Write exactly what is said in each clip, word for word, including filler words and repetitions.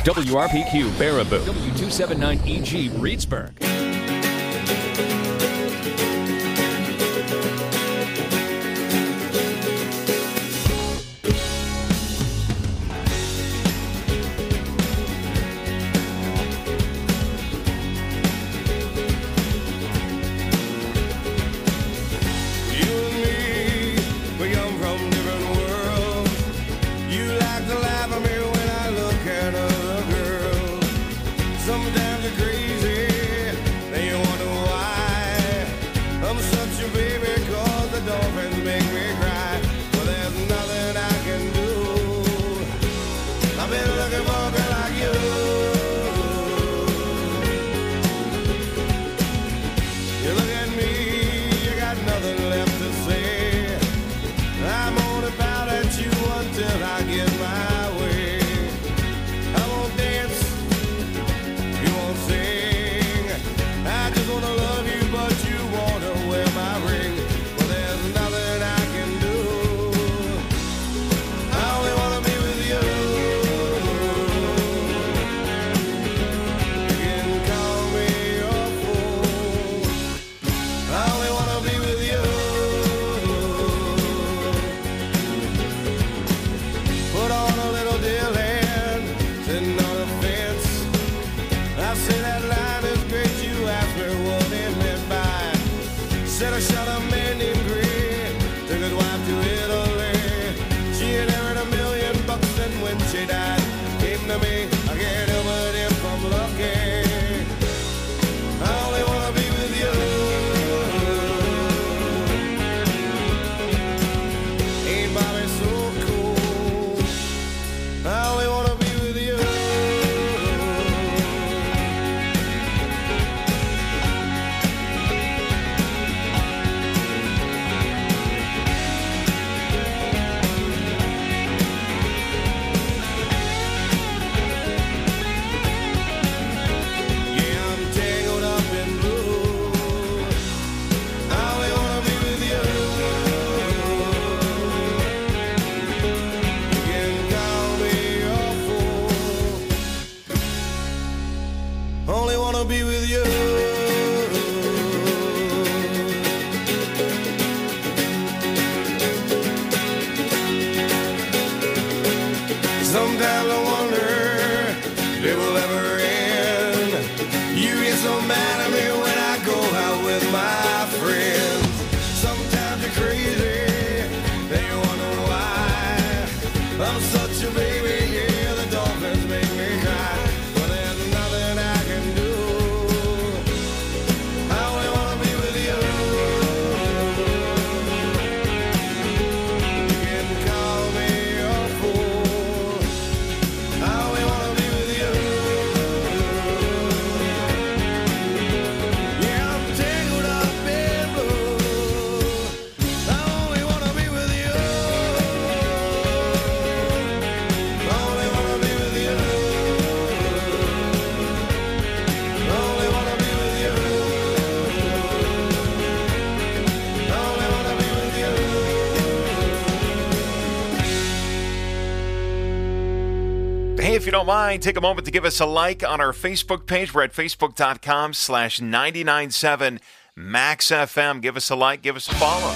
W R P Q Baraboo, W two seventy-nine E G Reedsburg. If you don't mind, take a moment to give us a like on our Facebook page. We're at facebook.com slash 997 Max F M. Give us a like, give us a follow.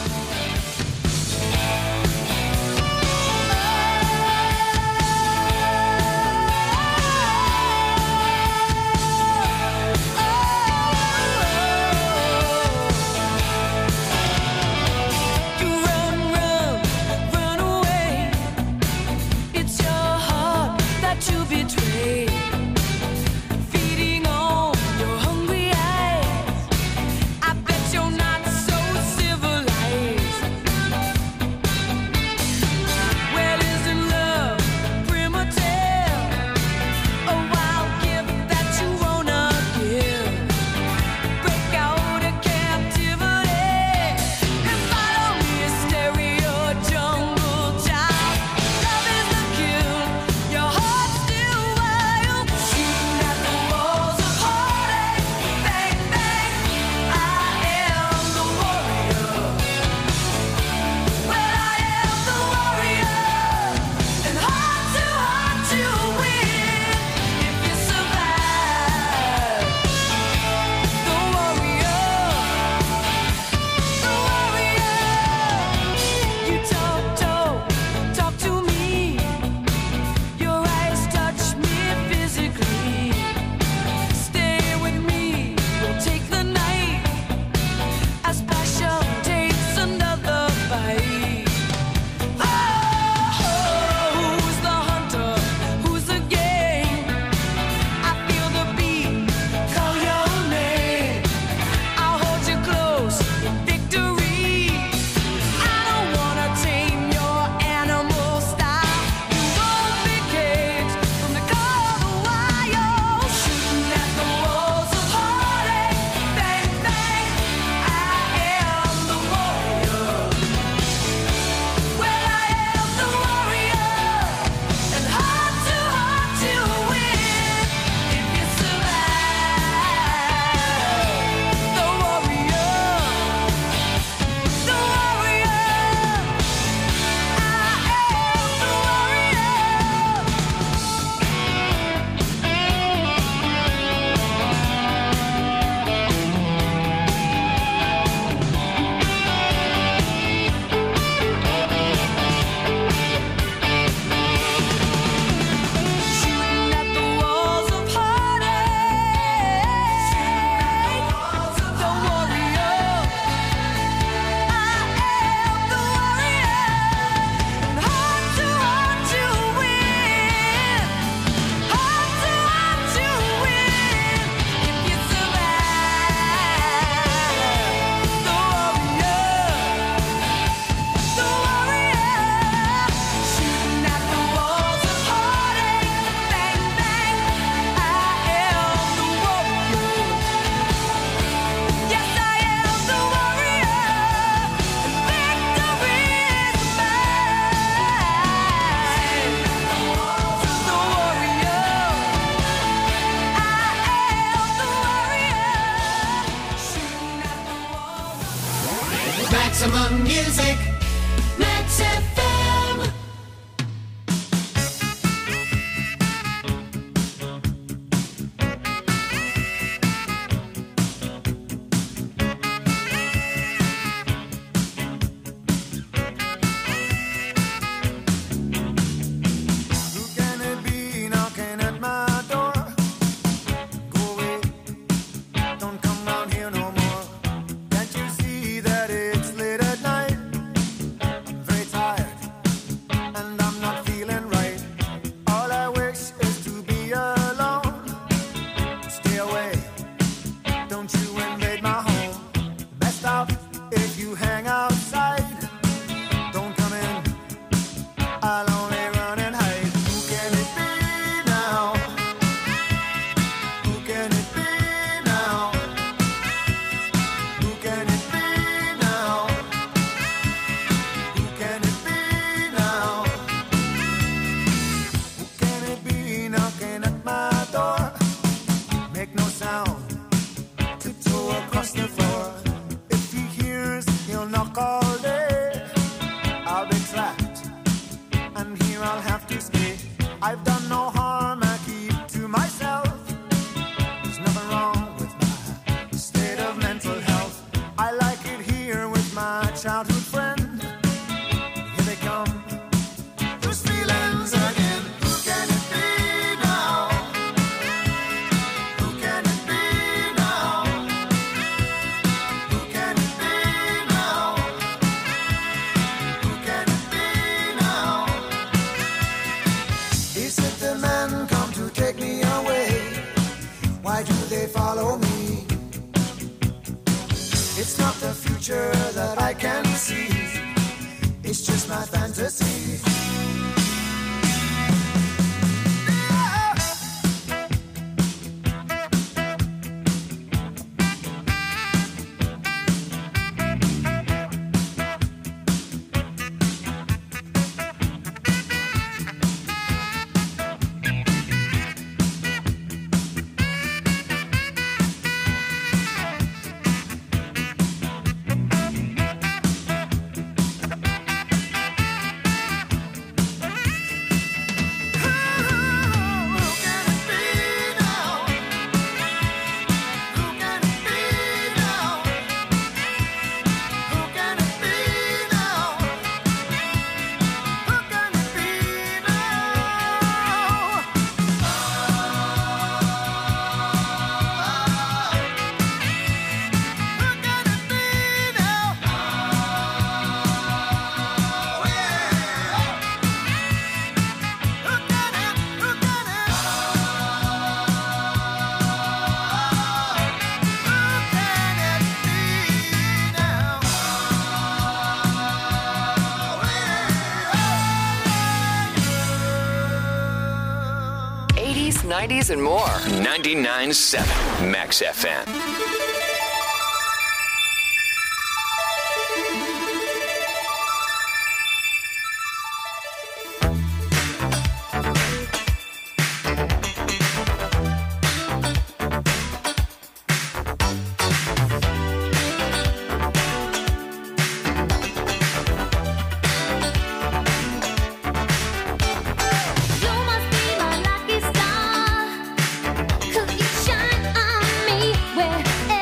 Feeding on your hungry eyes, I bet you're not so civilized. Maximum music, Max F M. nineties and more. ninety-nine point seven Max F M. Could you shine on me wherever?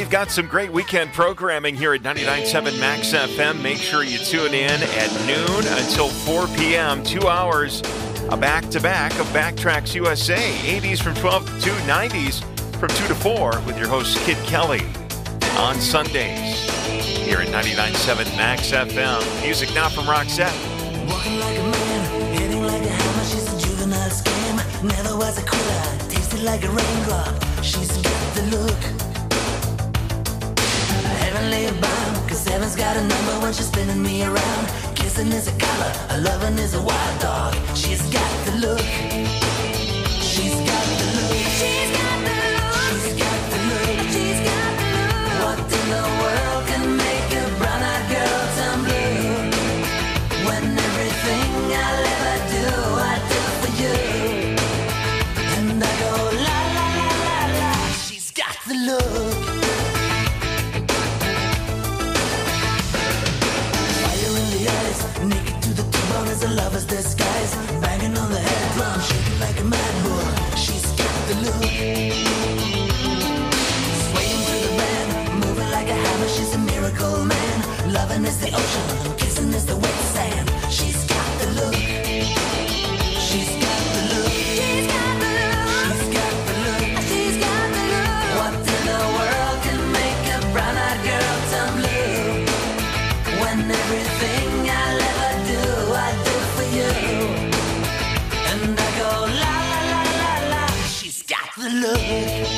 we've got some great weekend programming here at ninety-nine point seven Max F M. Make sure you tune in at noon until four p.m. Two hours, a back-to-back of Backtracks U S A. eighties from twelve to two, nineties from two to four with your host, Kid Kelly. On Sundays here at ninety-nine point seven Max F M. Music now from Roxette. Walking like a man, hitting like a hammer. She's a juvenile scam. Never was a quitter. Tasted like a raindrop. She's got the look. Heavenly bound, cause heaven's got a number when she's spinning me around. Kissing is a color, a loving is a wild dog. She's got the look. She's got the look. She's got the look. She's got the look. She's got the look. What in the world can make a brown-eyed girl turn blue? When everything I'll ever do, I do for you. And I go la la la la la. She's got the look. Fire in the eyes, naked to the bone as a lover's disguise. Banging on the head drum, shaking like a mad bull. She's got the look. Swaying through the band, moving like a hammer. She's a miracle man. Loving is the ocean, kissing is the wet sand. She's got the look. She's got the look. She's got the look. She's got the look. She's got the look. What in the world can make a brown-eyed girl turn blue? When everything I'll ever do, I do for you. And I go la la la la la. She's got the look.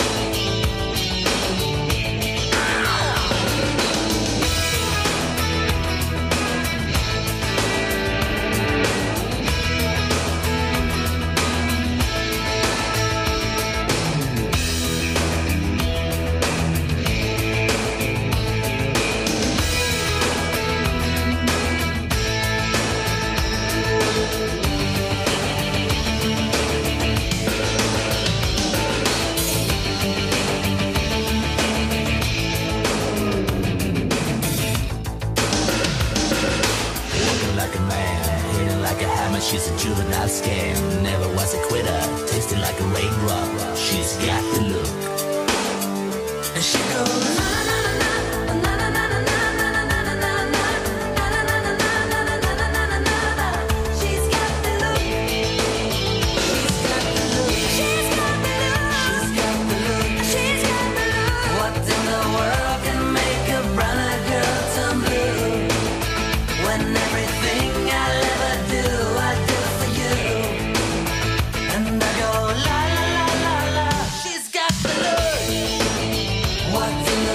She's a juvenile scam, never was a quitter, tasted like a raindrop. She's got the look. And she goes na na na na na na na na na na na na na. She's got the look. She's got the look. She's got the look. She's got the look. She's got the look. What in the world can make a brown-eyed girl turn blue? When everything I'll ever do, I do for you. And I go la la la la la. She's got the look. What in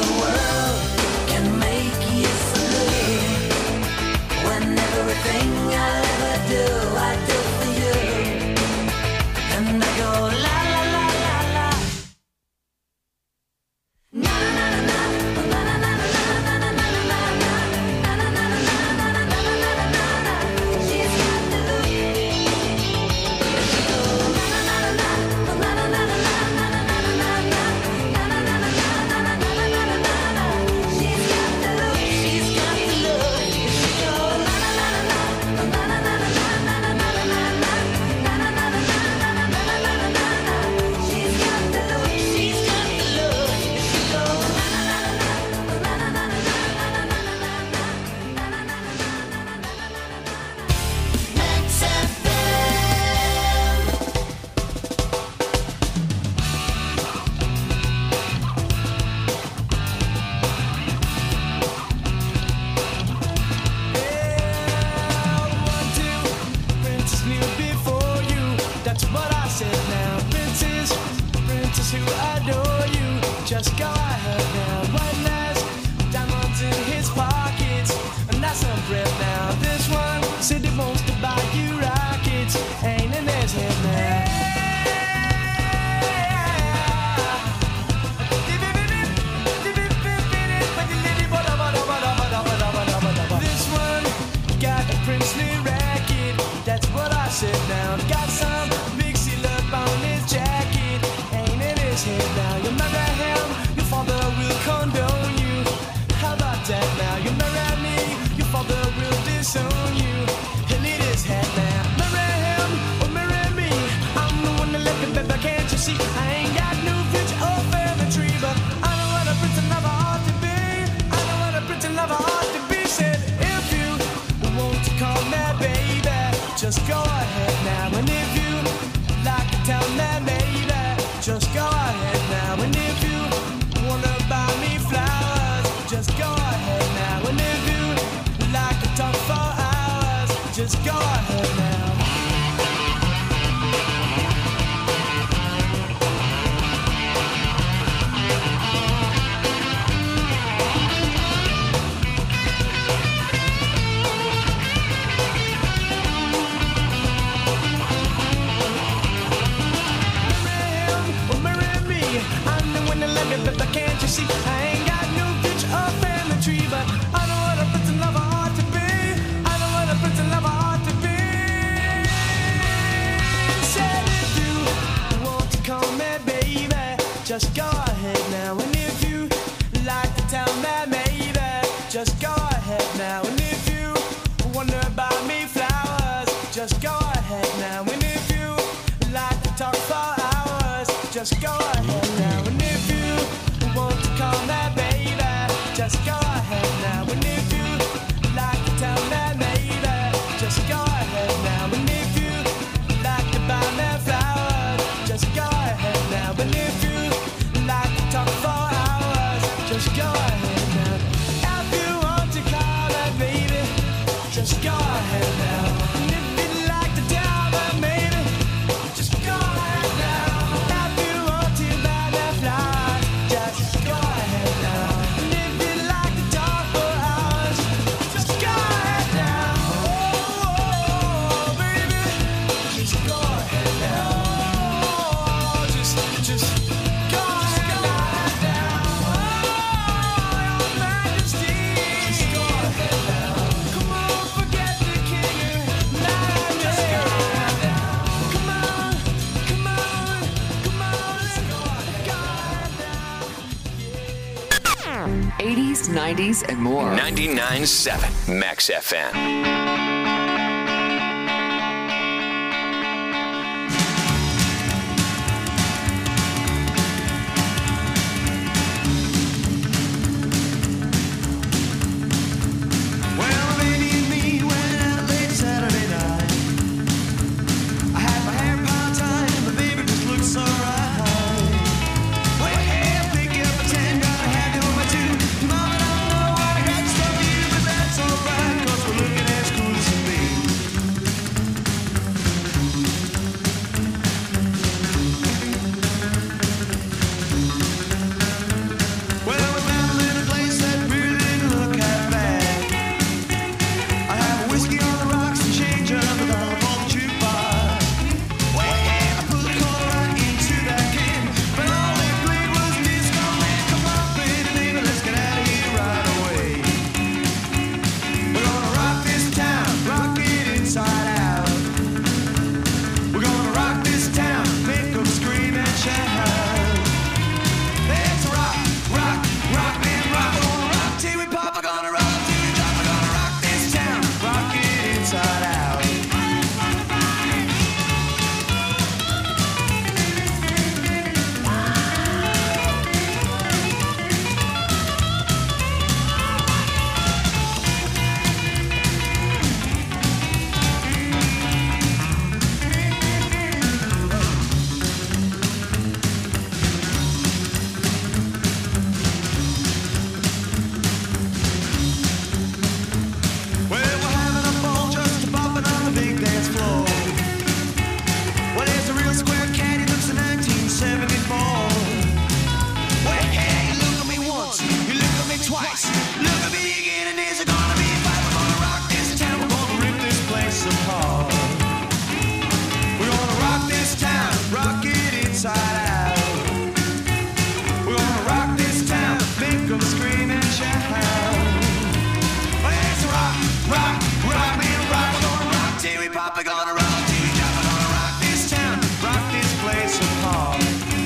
just go ahead now. And if you want to call me baby, just go ahead now. And if you like to tell me maybe, just go ahead now. And if you like to buy me flowers, just go ahead now. And if you like to talk for hours, just go ahead now. If you want to call me baby, just go ahead now. And if you like to tell me maybe, just go ahead now. If you want to buy me flowers, just go ahead now. And if you like to talk for hours, just go ahead now. Oh, baby, just go ahead now. Oh, just, just go ahead now. Oh, Your Majesty, just go ahead now. Come on, forget the king. Now just go ahead now. Come on, come on, come on, let's go ahead now. eighties, nineties, and more. ninety-nine point seven Max F M. Well, baby and me went out late Saturday night. I had my hair part-time and the baby just looked so right. Well, hey, pick up a ten, gotta have you on my two. Mama, I don't know what I got to show you, but that's alright, 'cause we're looking as cool as can be. Well, we found a little place that really didn't look half bad. I have whiskey on the rocks and change up a dollar for the jukebox. Well, yeah, I put the quarter right into that can, but all they played was disco man. Come on, baby, baby, let's get out of here right away. We're gonna rock this town, rock it inside out. We're gonna rock this town, make 'em scream and shout. Let's rock, rock, rock, man, rock. We're gonna rock till we pop. We're gonna rock till we drop. We're gonna rock this town, rock it inside out. Well, we're having a ball just a bopping on the big dance floor. Well, there's a real square cat, he looks in nineteen seventy-four. Well, hey, you look at me once, you look at me twice, look at me again, and there's gonna be a fight. We're gonna rock this town, we're gonna rip this place apart. We're gonna rock this town, rock it inside out. We're gonna rock this town, make 'em scream and shout. Let's rock, rock, rock, man, rock. We're gonna rock till we pop. We're gonna rock till we drop. We're gonna rock this town, rock this place apart.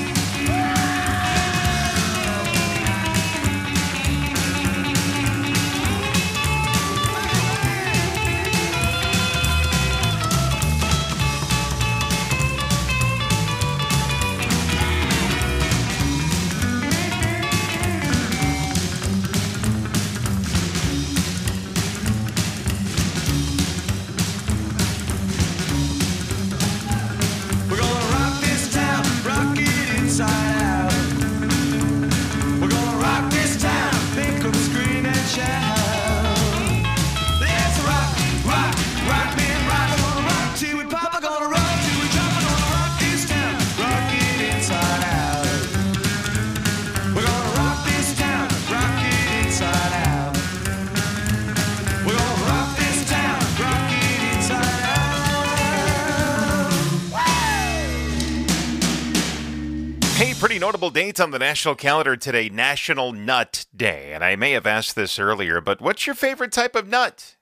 We're gonna rock this town, rock it inside out. We're gonna rock this town, make 'em scream and shout. Let's rock, rock, rock, man, rock. We're gonna rock till we pop. We're gonna rock till we drop. We're gonna rock this town, rock it inside out. We're gonna rock this town, rock it inside out. We're gonna rock this town, rock it inside out. Hey, pretty notable date on the national calendar today, National Nut Day. And I may have asked this earlier, but what's your favorite type of nut?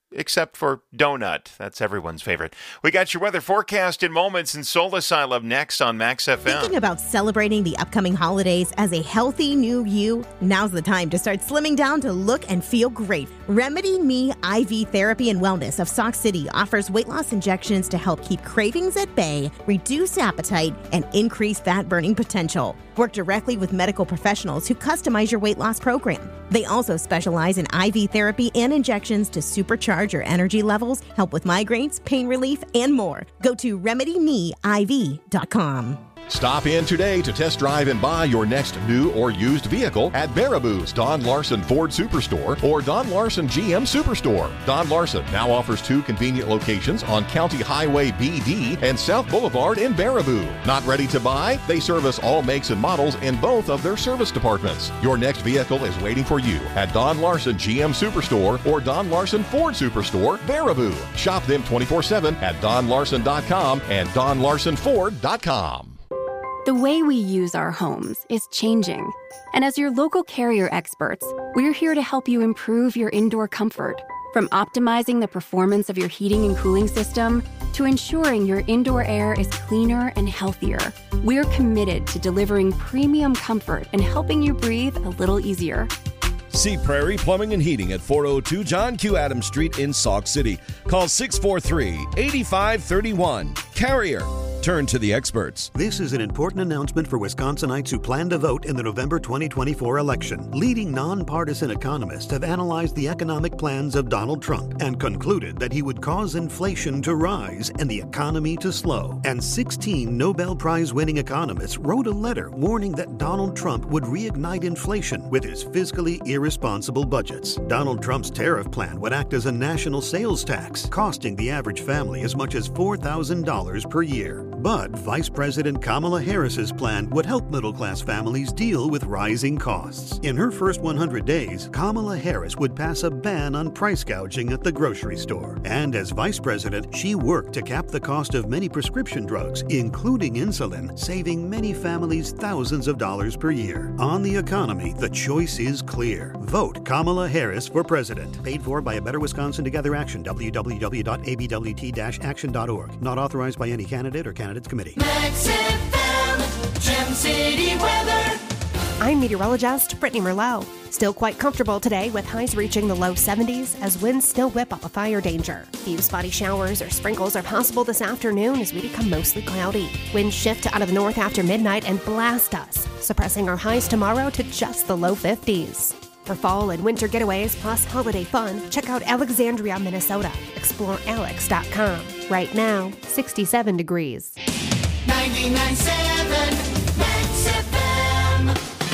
except for donut. That's everyone's favorite. We got your weather forecast in moments and Soul Asylum next on Max F M. Thinking about celebrating the upcoming holidays as a healthy new you? Now's the time to start slimming down to look and feel great. Remedy Me I V Therapy and Wellness of Sauk City offers weight loss injections to help keep cravings at bay, reduce appetite, and increase fat burning potential. Work directly with medical professionals who customize your weight loss program. They also specialize in I V therapy and injections to supercharge your energy levels, help with migraines, pain relief, and more. Go to remedy me I V dot com. Stop in today to test drive and buy your next new or used vehicle at Baraboo's Don Larson Ford Superstore or Don Larson G M Superstore. Don Larson now offers two convenient locations on County Highway B D and South Boulevard in Baraboo. Not ready to buy? They service all makes and models in both of their service departments. Your next vehicle is waiting for you at Don Larson G M Superstore or Don Larson Ford Superstore, Baraboo. Shop them twenty-four seven at don larson dot com and don larson ford dot com. The way we use our homes is changing. And as your local Carrier experts, we're here to help you improve your indoor comfort. From optimizing the performance of your heating and cooling system to ensuring your indoor air is cleaner and healthier, we're committed to delivering premium comfort and helping you breathe a little easier. See Prairie Plumbing and Heating at four oh two John Q. Adams Street in Sauk City. Call six four three, eight five three one. Carrier. Turn to the experts. This is an important announcement for Wisconsinites who plan to vote in the November twenty twenty-four election. Leading nonpartisan economists have analyzed the economic plans of Donald Trump and concluded that he would cause inflation to rise and the economy to slow. And sixteen Nobel Prize-winning economists wrote a letter warning that Donald Trump would reignite inflation with his fiscally irresponsible budgets. Donald Trump's tariff plan would act as a national sales tax, costing the average family as much as four thousand dollars per year. But Vice President Kamala Harris's plan would help middle-class families deal with rising costs. In her first one hundred days, Kamala Harris would pass a ban on price gouging at the grocery store. And as Vice President, she worked to cap the cost of many prescription drugs, including insulin, saving many families thousands of dollars per year. On the economy, the choice is clear. Vote Kamala Harris for president. Paid for by a Better Wisconsin Together Action, w w w dot a b w t dash action dot org. Not authorized by any candidate or candidates committee. Max F M, Gem City weather. I'm meteorologist Brittany Merlot. Still quite comfortable today with highs reaching the low seventies as winds still whip up a fire danger. Few spotty showers or sprinkles are possible this afternoon as we become mostly cloudy. Winds shift out of the north after midnight and blast us, suppressing our highs tomorrow to just the low fifties. For fall and winter getaways plus holiday fun, check out Alexandria, Minnesota. explore alex dot com. Right now, sixty-seven degrees. ninety-nine point seven Max F M.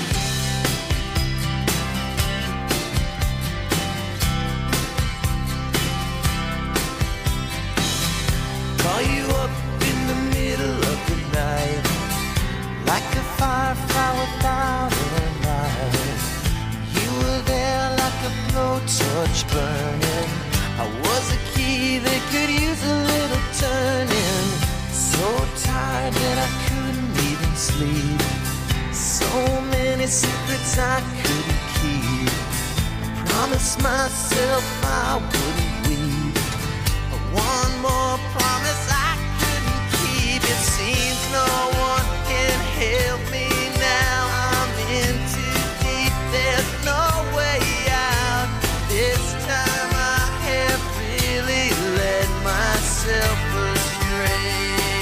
Call you up in the middle of the night, like a firefly without a light. You were there like a blowtorch burning. I was a key that could use a little turning. So tired that I couldn't even sleep. So many secrets I couldn't keep. I promised myself I wouldn't weep. One more promise I couldn't keep. It seems no one can help me now. I'm in too deep, there's no way out. This time I have really led myself astray.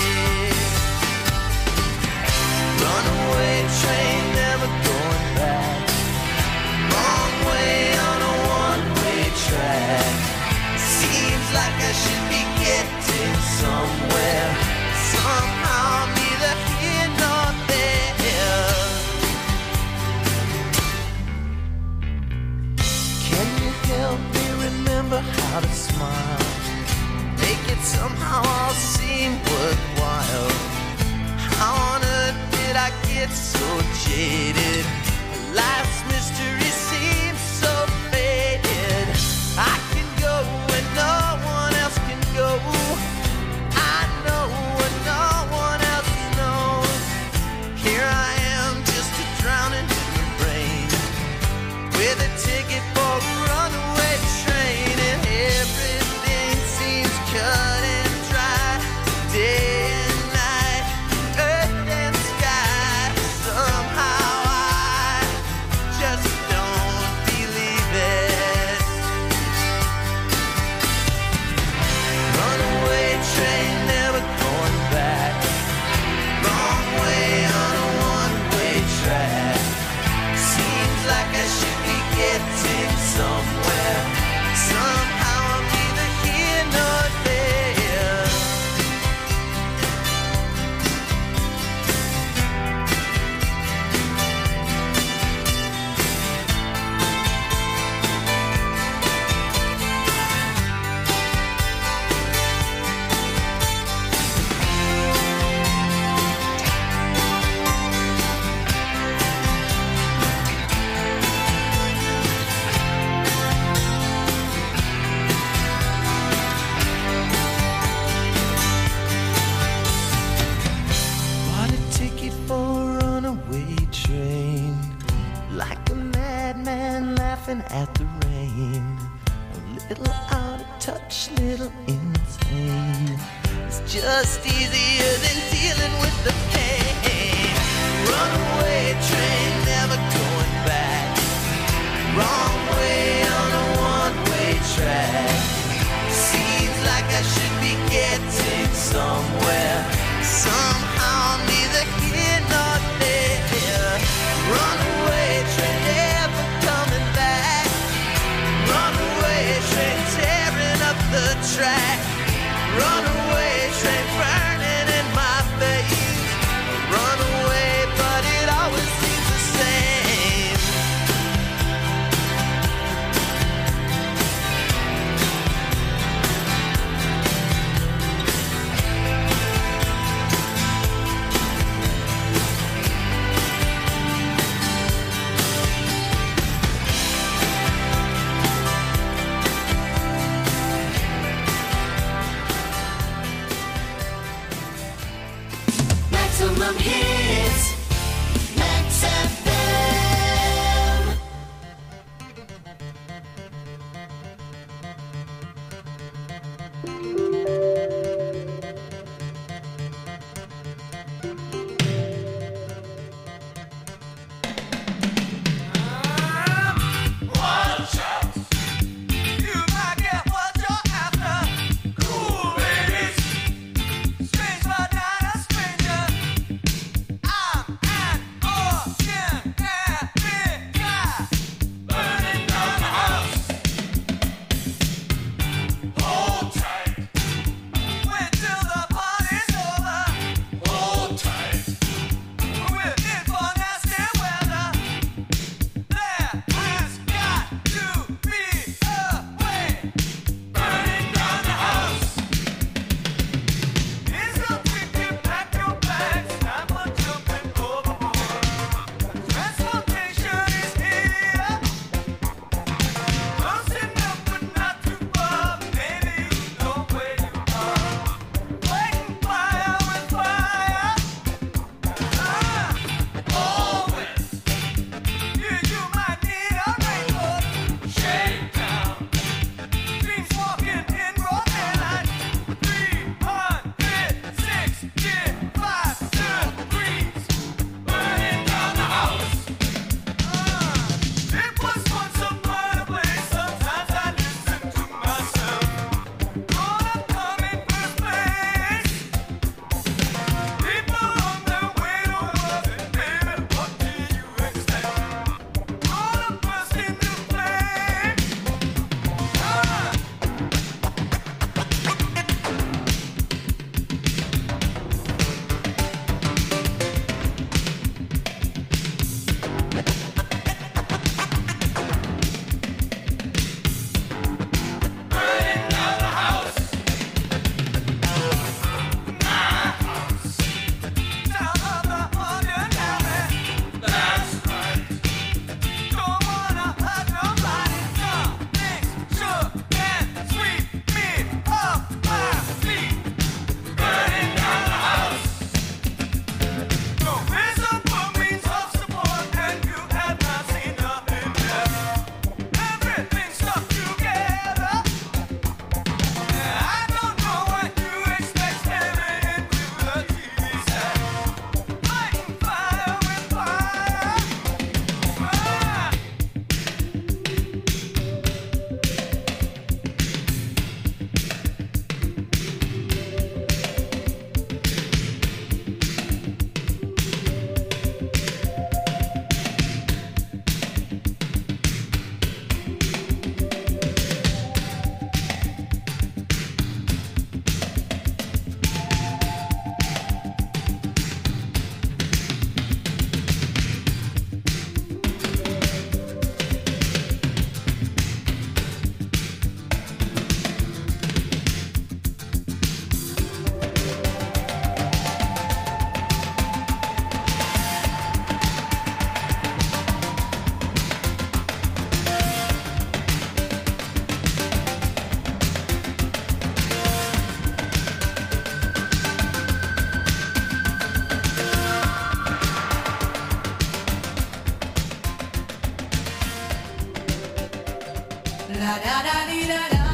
Runaway train, never going back. Wrong way on a one-way track. Seems like I should be getting somewhere. Somehow neither here nor there. Can you help me remember how to smile? Make it somehow all seem worthwhile. How on earth did I get so jaded? Life's mystery seems so faded. I can go where no one else can go. I know where no one else knows. Here I am, just a drowning human brain, with a ticket for a runaway train, and every little out of touch, little insane. It's just easier than dealing with the pain. Runaway train, never going back. Wrong way on a one-way track. Seems like I should be getting somewhere. Somehow neither here nor there. Runaway train, never coming back. Runaway train, tearing up the track. Runaway train, burning in my face. Runaway, but it always seems the same. Maximum hits, Max F M. Watch out! You might get what you're after. Cool ladies, strange but not a stranger. I'm an ocean and guy, burning down the house. Hold tight, wait till the party's over. Hold tight, we're in for nasty weather. There has got to be a way, burning down the house. It's a quick pack your bags, time for jumping overboard. Transportation is here, close enough but not too far. Maybe you know where you are. Fighting fire with fire. Ah, always. Yeah, you might need a raincoat. Shake down. Dreams walking in broad daylight. three hundred sixty-five degrees, burning down the house. Ah, it was once a brighter place. Sometimes I listen to myself. Gonna come in first place. People on their way to work, baby, what do you expect? Gonna burst into flame. Ah. Burning down the house. My house. Down on the ordinary. That's right. Don't wanna hurt nobody. Something's sure and sweep me off my feet. Burning down the house. No visible means of support, and you have not seen nothing yet. Everything's stuck together. I don't know what you expect, staring into the T V set. Fighting fire with fire. Ah. La da da dee da da.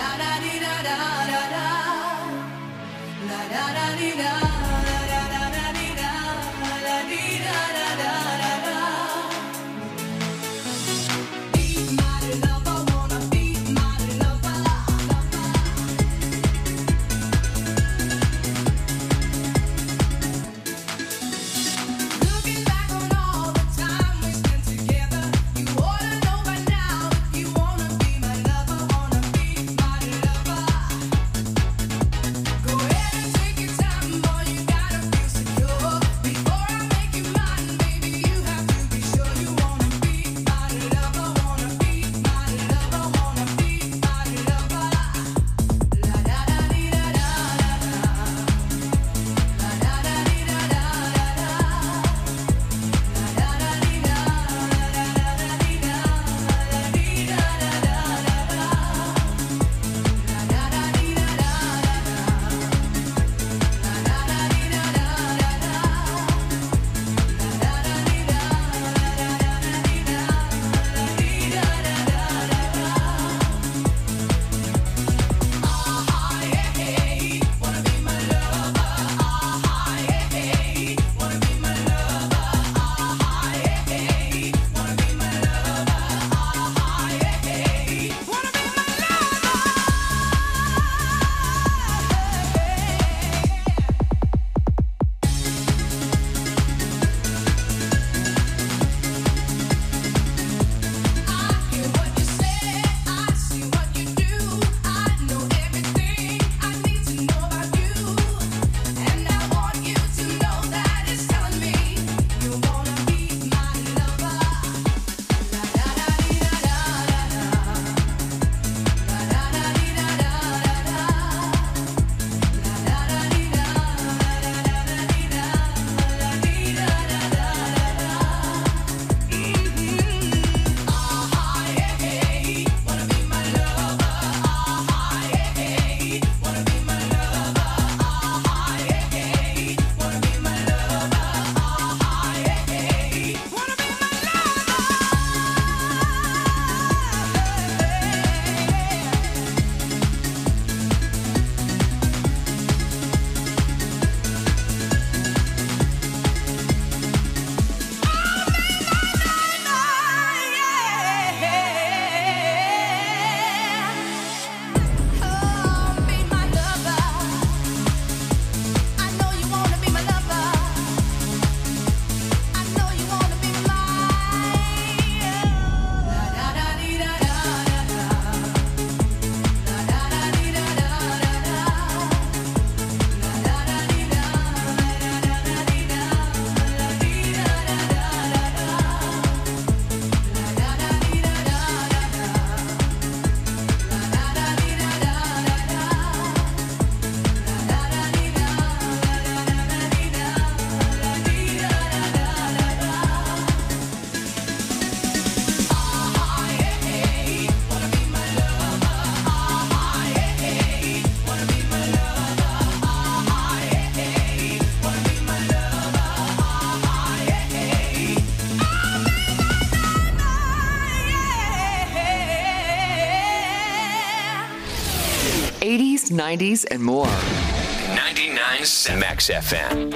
eighties, nineties, and more. ninety-nine Max F M.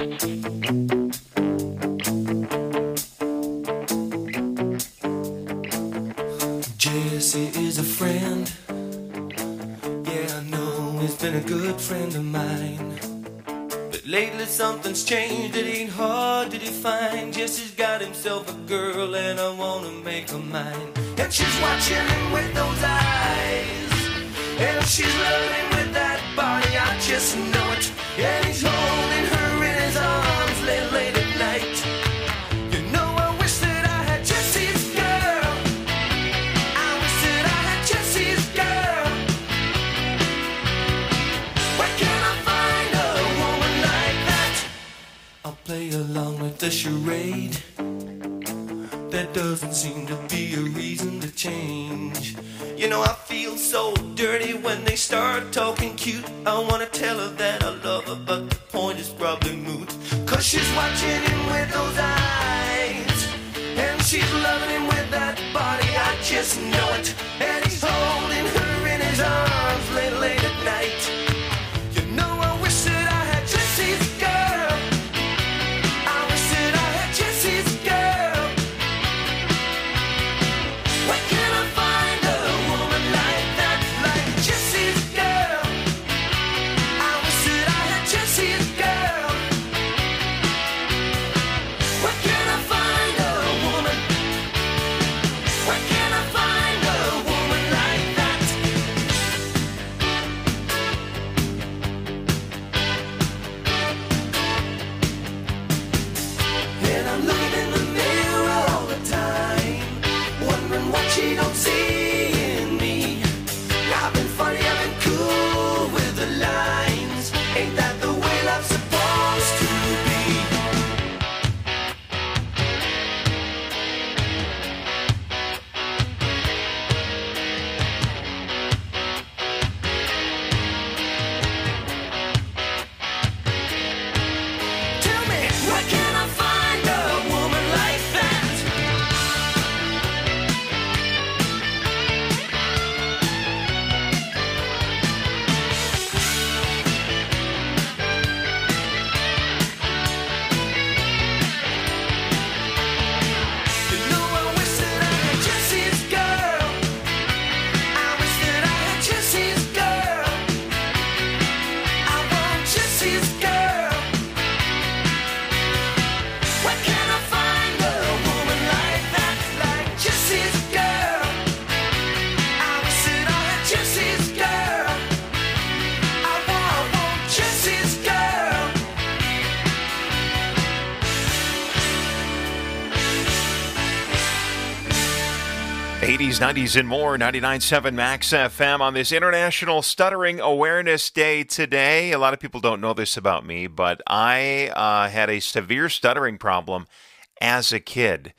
Jesse is a friend. Yeah, I know he's been a good friend of mine. But lately something's changed, it ain't hard to define. Jesse's got himself a girl and I wanna make her mine. And she's watching him with those eyes, and she's loving with that body, I just know it. And he's holding her in his arms late, late at night. You know I wish that I had Jesse's girl. I wish that I had Jesse's girl. Where can I find a woman like that? I'll play along with the charade. There doesn't seem to be a reason to change. You know I feel so dirty when they start talking cute. I wanna tell her that I love her, but the point is probably moot. Cause she's watching him with those eyes, and she's loving him with that body, I just know it. And he's holding her in his arms late she don't see in me. I've been funny, I've been cool with the lines. Ain't that the way love's supposed to be? Tell me, where can I find a woman like that? You know, I wish that I had Jesse's girl. I wish that I had Jesse's girl. I want Jesse's girl. Where can I find a woman like that? Like Jesse's girl. I wish that I had Jesse's girl. I want, I want Jesse's girl. eighties, nineties, and more, ninety-nine point seven Max F M on this International Stuttering Awareness Day today. A lot of people don't know this about me, but I uh, had a severe stuttering problem as a kid.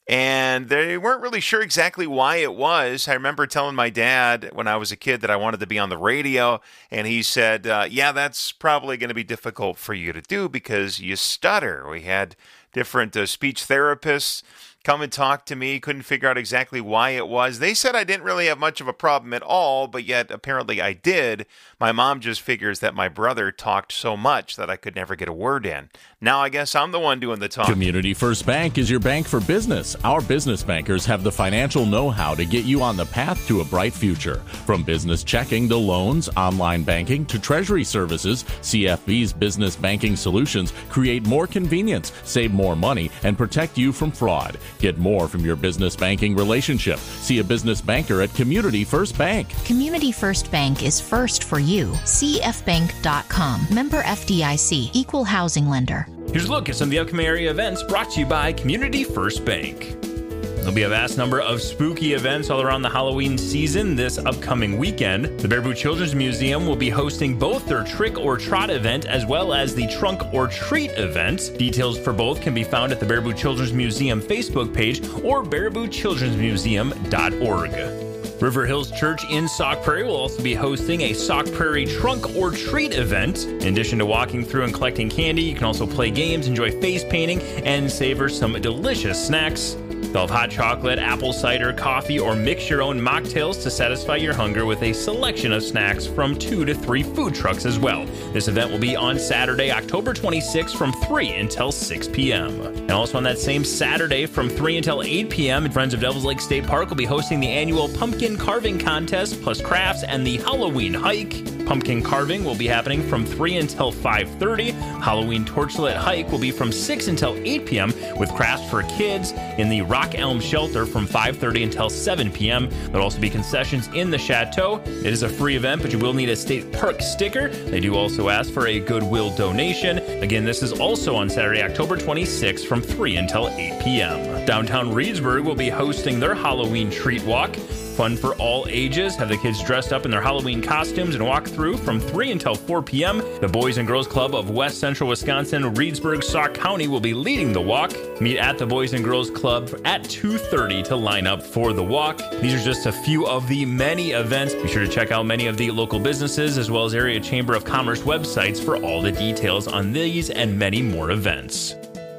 And they weren't really sure exactly why it was. I remember telling my dad when I was a kid that I wanted to be on the radio, and he said, uh, yeah, that's probably going to be difficult for you to do because you stutter. We had different uh, speech therapists come and talk to me, couldn't figure out exactly why it was. They said I didn't really have much of a problem at all, but yet apparently I did. My mom just figures that my brother talked so much that I could never get a word in. Now I guess I'm the one doing the talking. Community First Bank is your bank for business. Our business bankers have the financial know-how to get you on the path to a bright future. From business checking to loans, online banking to treasury services, C F B's business banking solutions create more convenience, save more money, and protect you from fraud. Get more from your business banking relationship. See a business banker at Community First Bank. Community First Bank is first for you. C F bank dot com. Member F D I C. Equal housing lender. Here's a look at some of the upcoming area events brought to you by Community First Bank. There'll be a vast number of spooky events all around the Halloween season this upcoming weekend. The Baraboo Children's Museum will be hosting both their Trick or Trot event as well as the Trunk or Treat event. Details for both can be found at the Baraboo Children's Museum Facebook page or baraboo children's museum dot org. River Hills Church in Sauk Prairie will also be hosting a Sauk Prairie Trunk or Treat event. In addition to walking through and collecting candy, you can also play games, enjoy face painting, and savor some delicious snacks. They'll have hot chocolate, apple cider, coffee, or mix your own mocktails to satisfy your hunger with a selection of snacks from two to three food trucks as well. This event will be on Saturday, October twenty-sixth from three until six p.m. And also on that same Saturday from three until eight p.m., Friends of Devils Lake State Park will be hosting the annual Pumpkin Carving Contest, plus crafts and the Halloween Hike. Pumpkin carving will be happening from three until five thirty. Halloween Torchlit Hike will be from six until eight p.m. with crafts for kids in the Rock Elm Shelter from five thirty until seven p.m. There'll also be concessions in the Chateau. It is a free event, but you will need a state park sticker. They do also ask for a Goodwill donation. Again, this is also on Saturday, October twenty-sixth from three until eight p.m. Downtown Reedsburg will be hosting their Halloween Treat Walk. Fun for all ages. Have the kids dressed up in their Halloween costumes and walk through from three until four p.m. The Boys and Girls Club of West Central Wisconsin, Reedsburg, Sauk County will be leading the walk. Meet at the Boys and Girls Club at two thirty to line up for the walk. These are just a few of the many events. Be sure to check out many of the local businesses as well as area Chamber of Commerce websites for all the details on these and many more events.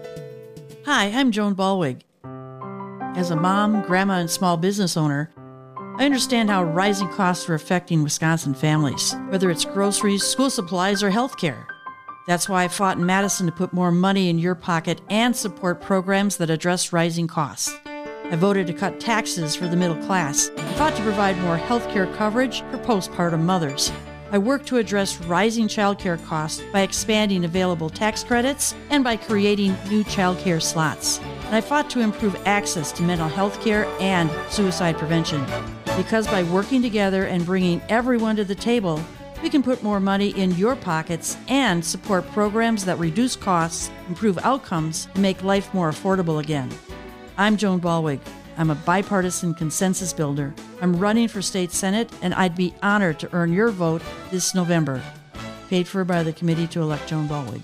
Hi, I'm Joan Balwig. As a mom, grandma, and small business owner, I understand how rising costs are affecting Wisconsin families, whether it's groceries, school supplies, or healthcare. That's why I fought in Madison to put more money in your pocket and support programs that address rising costs. I voted to cut taxes for the middle class. I fought to provide more healthcare coverage for postpartum mothers. I worked to address rising childcare costs by expanding available tax credits and by creating new childcare slots. And I fought to improve access to mental health care and suicide prevention. Because by working together and bringing everyone to the table, we can put more money in your pockets and support programs that reduce costs, improve outcomes, and make life more affordable again. I'm Joan Balwig. I'm a bipartisan consensus builder. I'm running for state senate, and I'd be honored to earn your vote this November. Paid for by the Committee to Elect Joan Ballwig.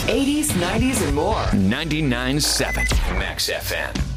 eighties, nineties, and more. ninety-nine point seven Max F M.